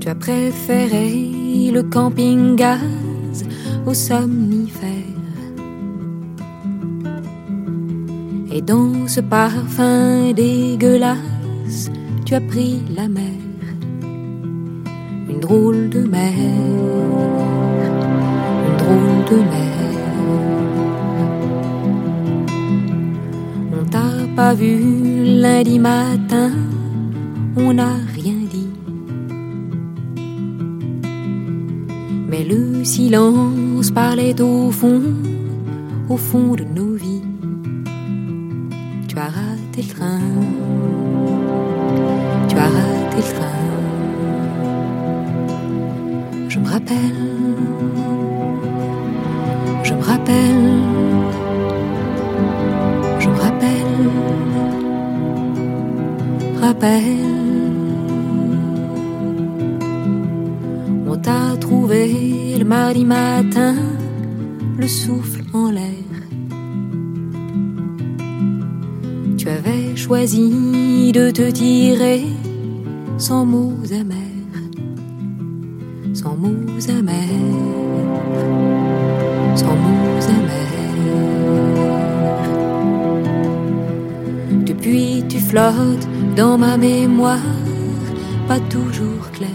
Tu as préféré le camping-gaz au somnifère. Et dans ce parfum dégueulasse, tu as pris la mer, une drôle de mer, une drôle de mer. On t'a pas vu lundi matin, on n'a rien dit. Mais le silence parlait au fond de nos vies. Tu as raté le train, tu as raté le train. Je me rappelle, je me rappelle, je me rappelle, rappelle. On t'a trouvé le mardi matin, le souffle en l'air. Tu avais choisi de te tirer sans mots amers, sans mots amers, sans mots amers. Depuis tu flottes dans ma mémoire, pas toujours claire.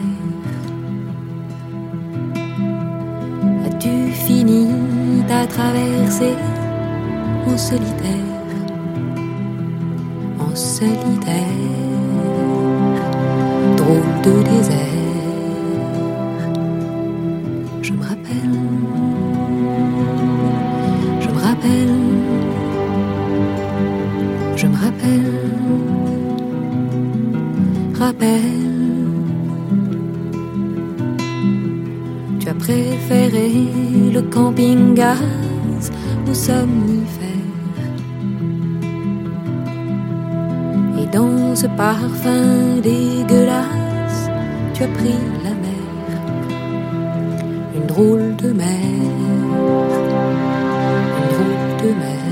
As-tu fini ta traversée en solitaire? En solitaire, drôle de désert. Je me rappelle, je me rappelle, je me rappelle, rappelle. Tu as préféré le camping-gaz au somnifère. Dans ce parfum dégueulasse, tu as pris la mer, une drôle de mer, une drôle de mer.